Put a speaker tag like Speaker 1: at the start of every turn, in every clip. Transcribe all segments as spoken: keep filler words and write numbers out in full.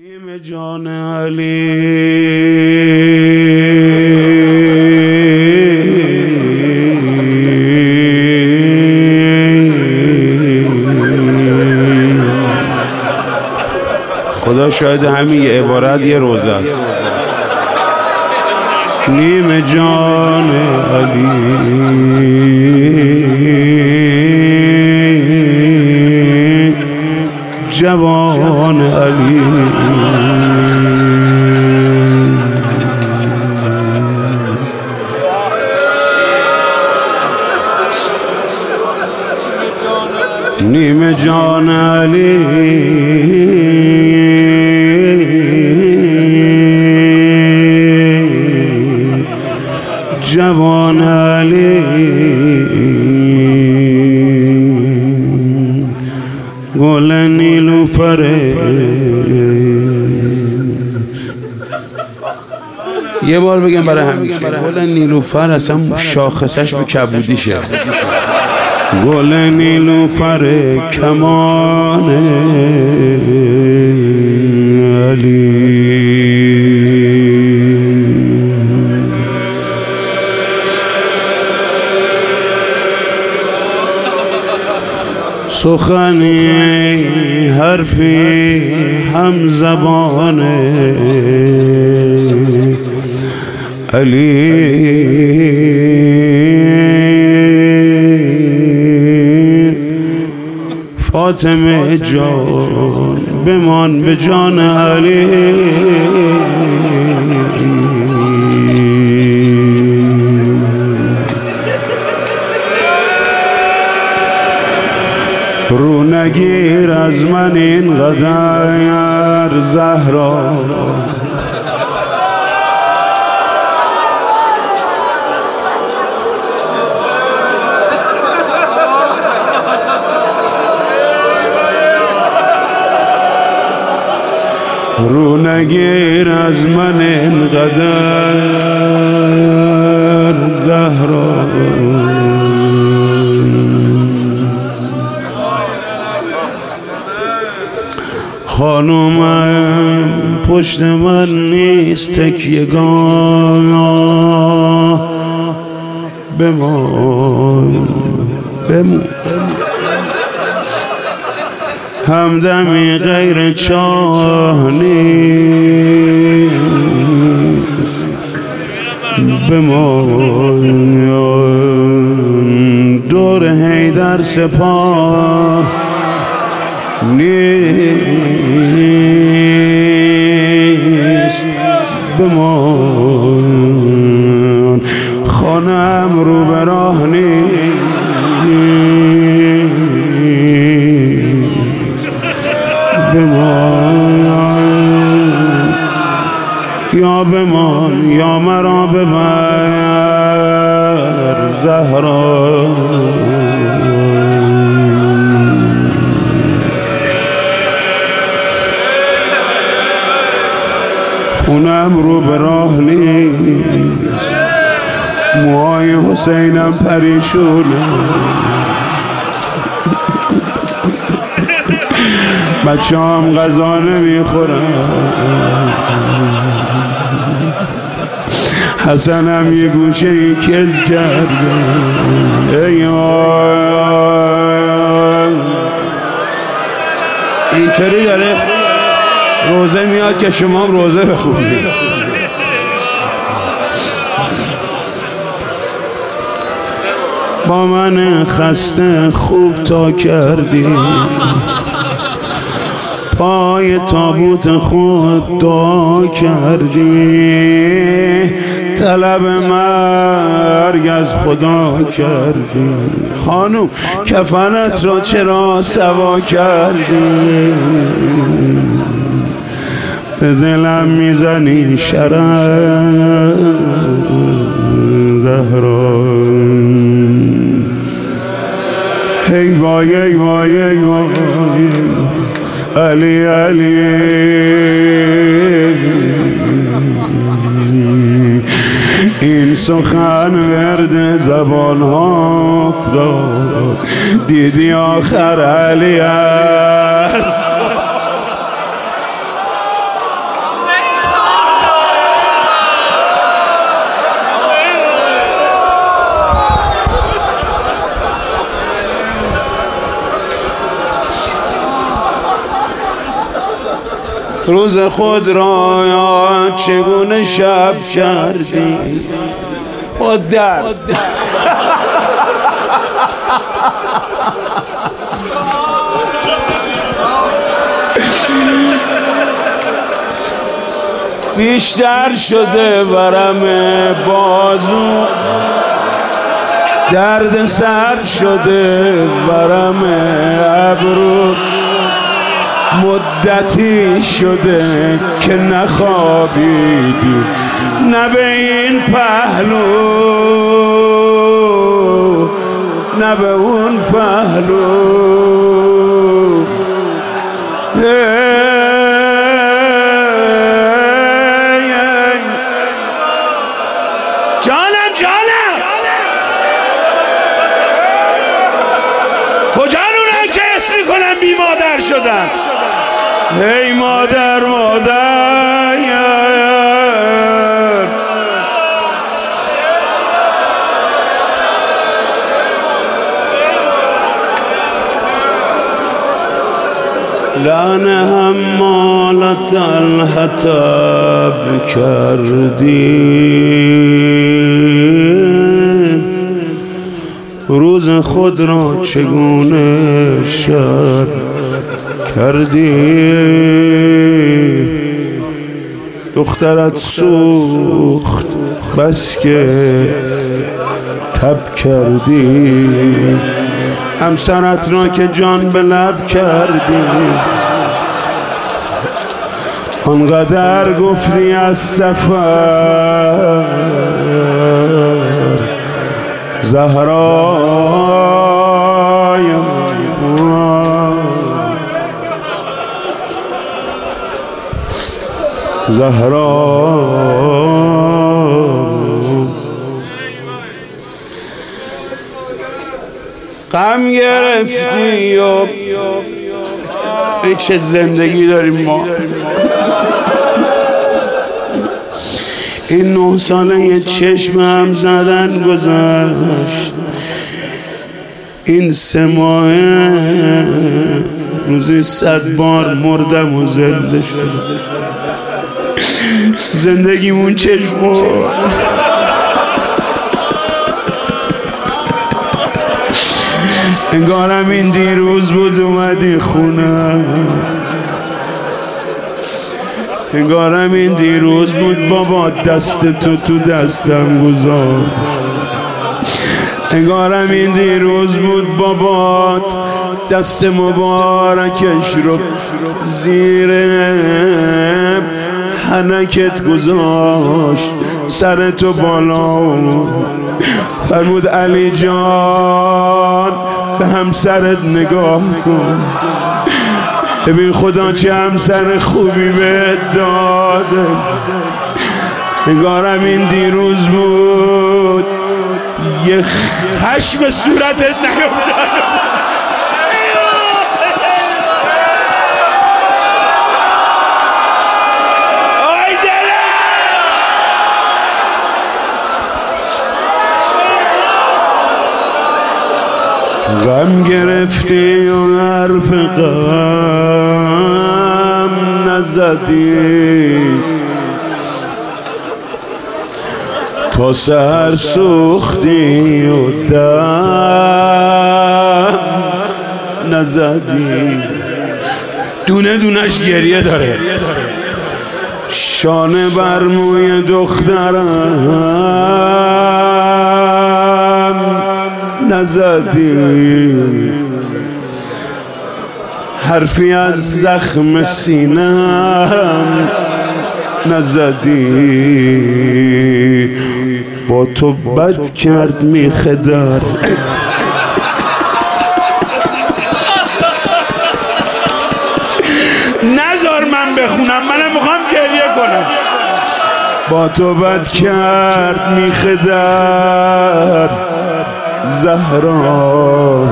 Speaker 1: نیم جان علی خدا شاید همین یه عبارت یه روزه است. نیم جان علی جوان علی نیم جان علی جوان علی گل نیلوفره. یه بار بگم برای همیشه گل نیلوفر اصلا شاخصش به کبودیشه. گل نیلوفر کمان علی سخنی حرفی هم زبان علی فاطمه جان بمان به جان علی رو نگیر از من اینقدر زهرا رو نگیر از من اینقدر زهرا خانومم پشت من نیست تکیه‌گاه بمان بمان همدمی غیر چاه نیست بمان دور حیدر سپاه نیست بمان خانم رو به راه نیست بمان یا بمان یا مرا ببر زهرا خونم رو به راه نیست موهای حسینم پریشونه بچه هم غذا نمیخورن حسنم یه گوشه ای کز کرده ای اینطوری داره روزه میاد که شما هم روزه بخونید. با من خسته خوب تا کردی پای تابوت خود دعا کردی طلب مرگ از خدا کردی خانم کفنت را چرا سوا کردی به دلم میزنی شرم زهرا ای وای ای وای ای وای علی علی این سخن ورد زبان ها افتاد دیدی آخر علی روز خود را یاد چگونه شب کردی با درد بیشتر شده ورم بازو، درد سر شده ورم ابرو، مدتی شده که نخوابیدی نه به این پهلو نه به اون پهلو. جانم جانم کجا اونایی که اسم میکنن بی مادر شدن؟ ای مادر مادر لعنه حمالت الحطب کردی، روز خود را چگونه شب کردی. دخترت سوخت بس که تب کردی، همسرت را که جان به لب کردی. آنقدر گفتی از سفر زهرای زهرا، غم گرفتی و ای چه زندگی داریم ما. این نه ساله یه چشم هم زدن گذشت، این سه ماهه روزی صد بار مردم و زنده شد. زندگیمون چشم انگارم این دیروز بود اومدی خونه، انگارم این دیروز بود بابا دست تو تو دستم گذار، انگارم این دیروز بود بابا دست مبارکش رو زیر حنکت گذاشت، سر تو بالا فرمود علی جان به همسرت نگاه کن، ببین خدا چه همسر خوبی بهت داده. انگارم این دیروز بود یه خشم صورتت نیفتاد. غم گرفتی و حرف غم نزدی، تا سحر سوختی و دم نزدی. دونه دونش گریه داره، شانه بر موی دخترم نزدی، حرفی از زخم سینم نزدی. با تو بد کرد میخدر نذار من بخونم، منم میخوام گریه کنم. با تو بد کرد میخدر زهرا،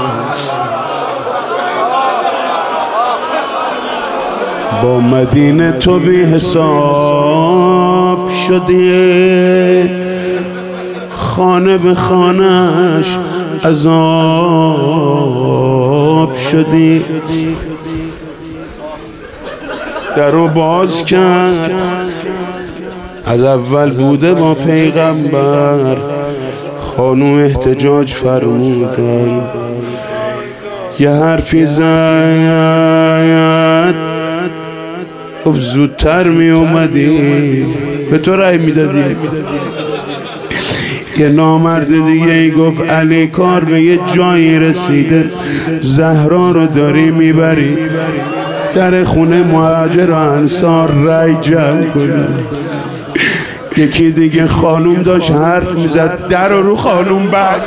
Speaker 1: با مدینه تو بی حساب شدی، خانه به خانهش عذاب شدی. در رو باز کرد. از اول بوده با پیغمبر. خانوم احتجاج فرمودن، یه حرفی زد، گفت زودتر می اومدی به تو رای میدادی. یه نامرد دیگه ای گفت علی کار به یه جایی رسیده، زهرا رو داری میبری در خونه مهاجر و انصار رای جمع کنی. یکی دیگه خانوم داشت حرف میزد، در رو رو خانوم بعد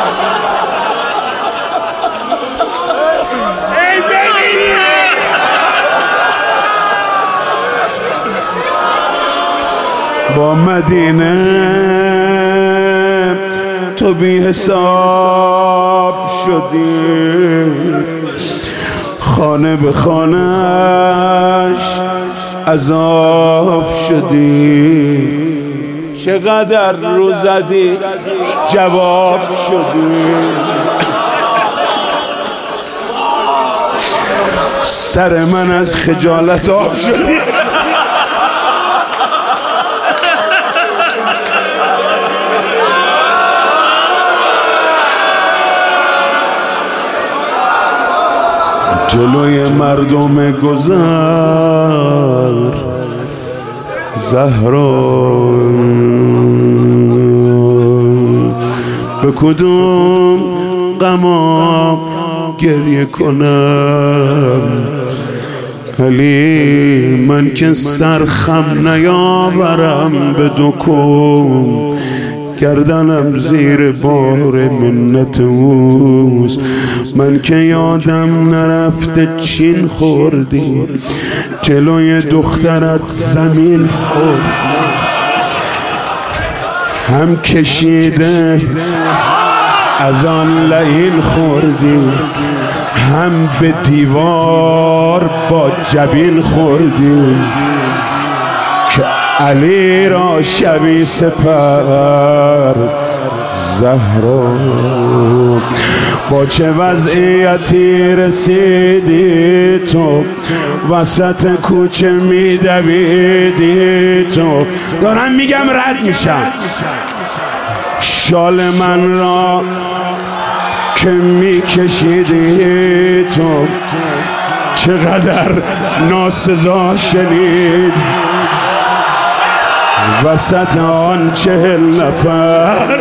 Speaker 1: با مدینه تو بی حساب شدی، خانه به خانهش عذاب شدی. چقدر رو زدی جواب شدی، سر من از خجالت آب شدی. جلوی مردم گذر زهرا به کدوم غمام گریه کنم؟ علی من که سرخم نیاورم به دکون، گردنم زیر بار منت اوست. من که یادم نرفته چین خوردی، جلوی دخترت زمین خوردی، هم کشیده از آن لعین خوردی، هم به دیوار با جبین خوردی. که علی را شبی سپر زهرا با چه وضعیتی رسیدی تو، وسط کوچه میدویدی تو. دارم میگم رد میشم. شال من را که میکشیدی تو، چقدر ناسزا شنید وسط آن چهل نفر.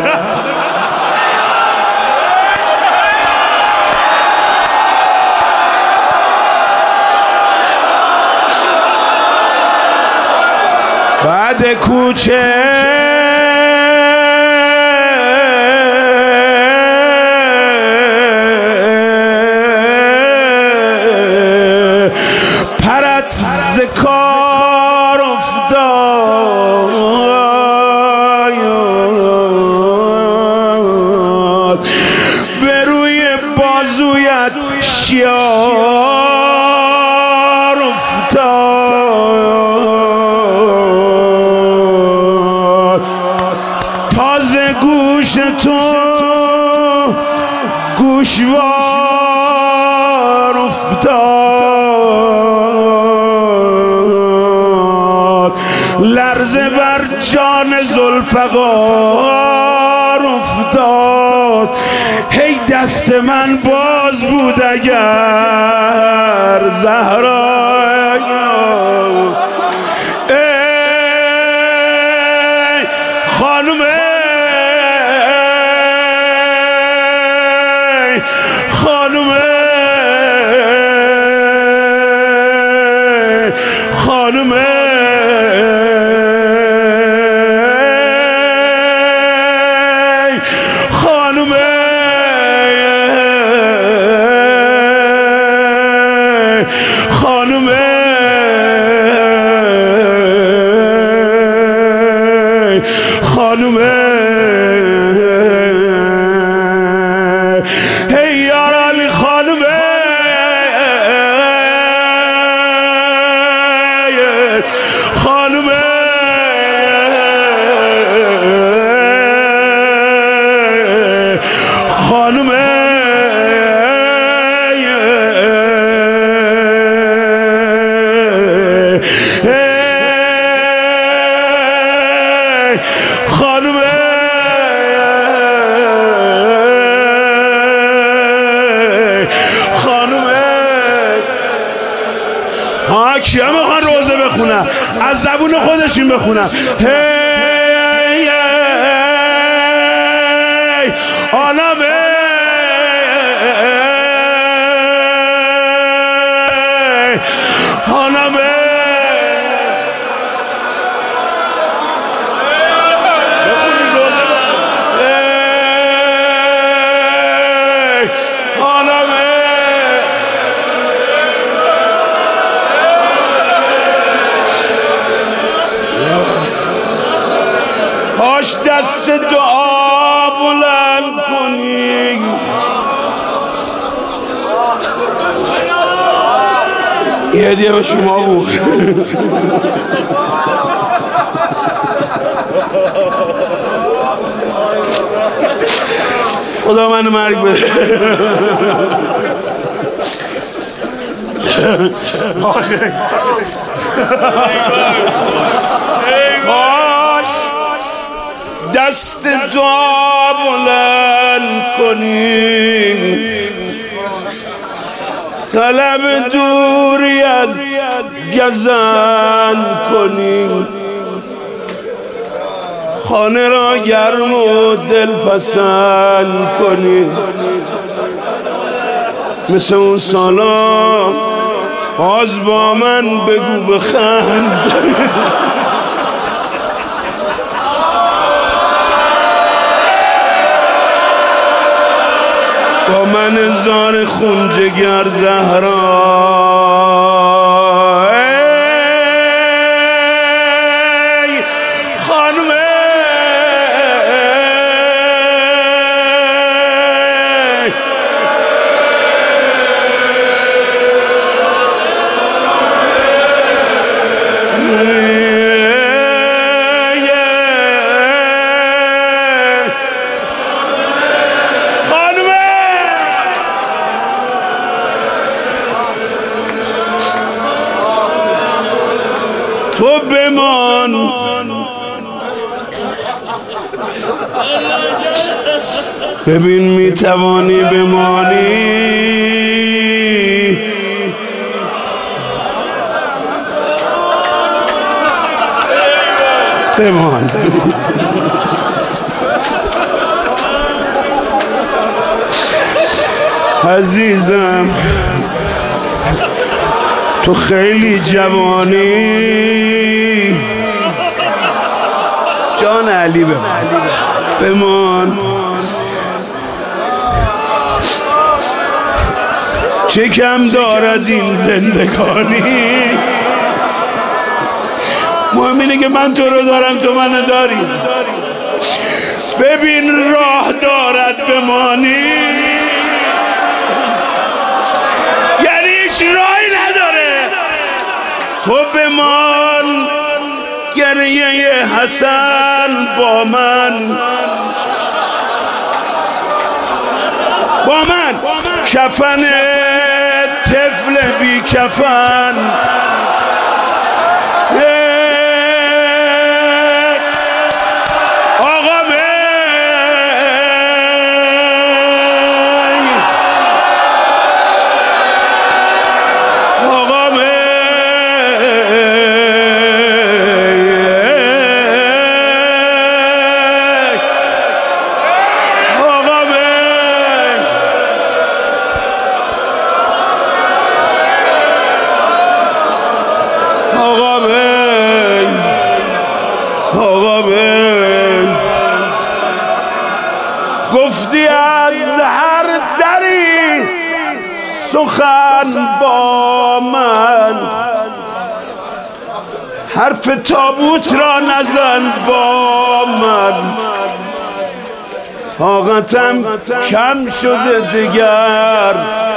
Speaker 1: بعد کوچه پرت ز کار افتاد، به روی بازویت شیار افتاد. تازه گوش تو گوشوار افتاد، لرزه بر جان ذوالفقار افتاد. هی دست من باز بود اگر زهرا، ای خانم، ای خانم، ای خانم، خانم، خانم، خانم، هی یار علی خانم، خانم، خانم، از زبون خودشون بخونم. هی هی عالم عالم هاش دست دعا بلند کنی، یه هدیه به شما بود. خدا منو مرگ بده. هاش دست دعا بلند کنی، طلب دوری از گزند کنی، خانه را گرم و دل پسند کنی، مثل اون سالا باز با من بگو بخند. با من زار خون جگر زهرا، ای خانم تو بمان، ببین میتوانی بمانی، بمان. عزیزم تو خیلی جوانی، جان علی بمان بمان. چه کم دارد این زندگانی، مهم اینه که من تو رو دارم تو منو داری. ببین راه دارد بمانی، یعنی هیچ راهی نداره. تو بمان، گریه حسن با من، با من کفن طفل بی کفن، آقا می آقا می آقا بی آقا بی گفتی از هر دری سخن با من، حرف تابوت را نزن با من. طاقتم کم شده دیگر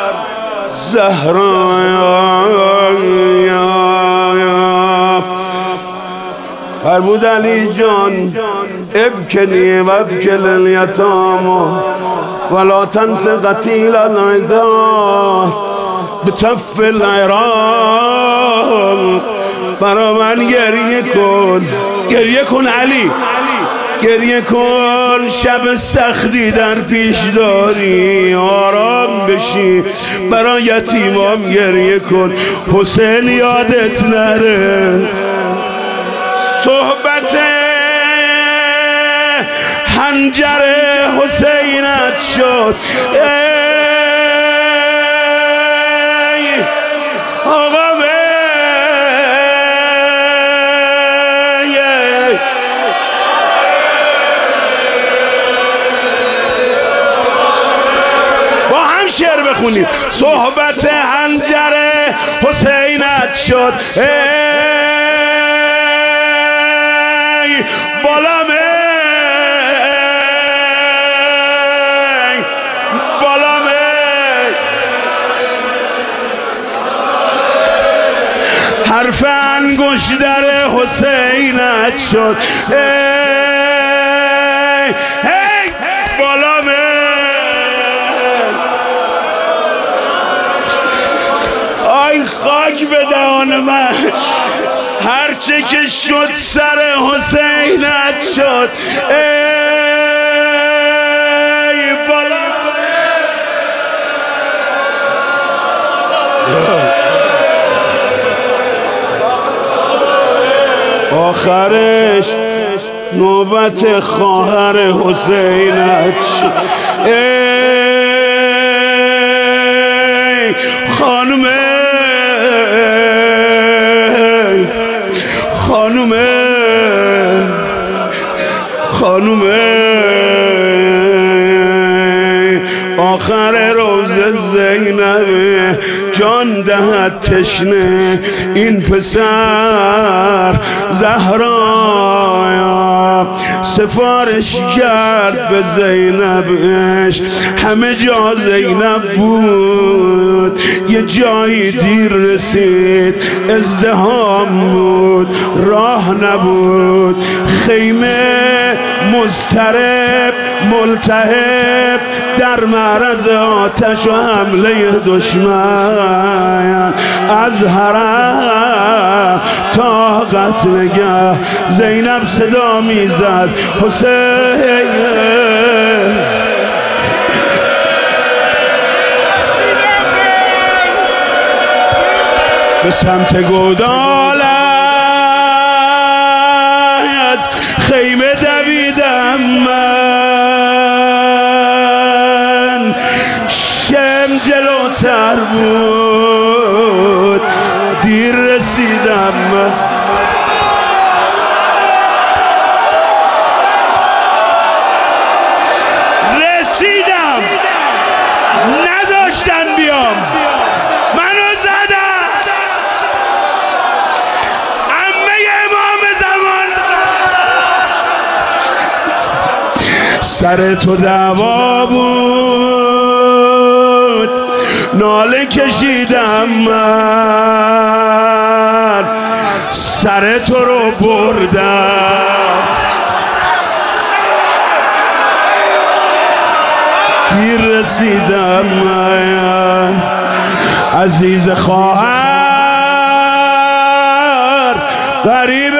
Speaker 1: زهرا، فرمود علی جان ابکنی و ابکل الیتام ولا تنس قتیل العدا بتف العراق. برا من گریه کن، گریه کن علی، گریه کن. شب سختی در پیش داری، آرام بشی. برا یتیمام گریه کن، حسین یادت نره. صحبت حنجر حسینت شد ای آقا با هم شعر بخونیم. صحبت حنجر حسینت شد ای بالام بالام حرف انگشتر حسینت شد ای ای بالام آی خاک به دهان من هرچه که شد سر حسینت شد ای بالا آخرش نوبت خواهر حسینت شد ای خانم خانوم خانوم آخر روز زینب جان دهد تشنه این پسر زهرا سفارش کرد به زینبش همه جا زینب بود یه جایی دیر رسید ازدحام بود راه نبود خیمه مضطرب ملتهب در معرض آتش و حمله دشمن از حرم تا قتلگاه زینب صدا میزد حسین به سمت گودال از خیمه دویدم من شم جلوتر بود دیر رسیدم من رسیدم نذاشتن بیام منو زدن عمه امام زمان سر تو دعوا بود ناله کشیدم من سر تو رو بردم دیر رسیدم من عزیز خواهر غریب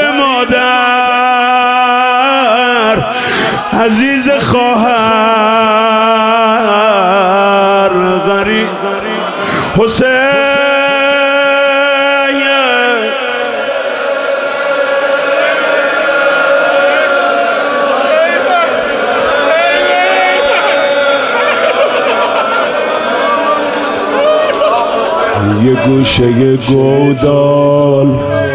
Speaker 1: مادر عزیز خواهر غریب حسین یه گوشه گودال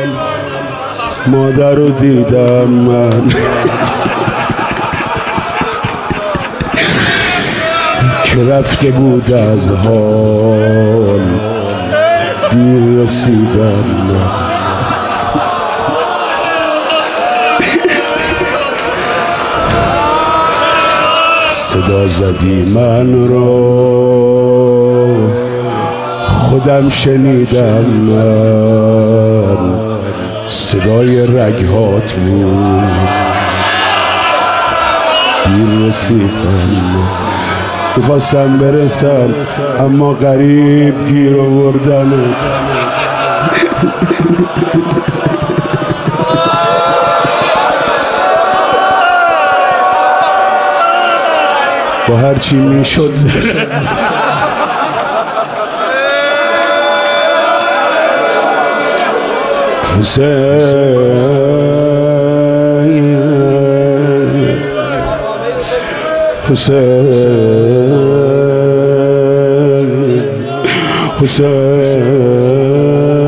Speaker 1: مادر رو دیدم من که رفته بود از حال دیر رسیدم من صدا زدی من رو خودم شنیدم من صدای رگهات بود دیر رسیدم میخواستم برسم اما غریب گیر آوردنت با هرچی میشد حسین حسین حسین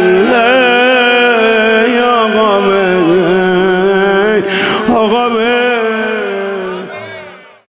Speaker 1: آقا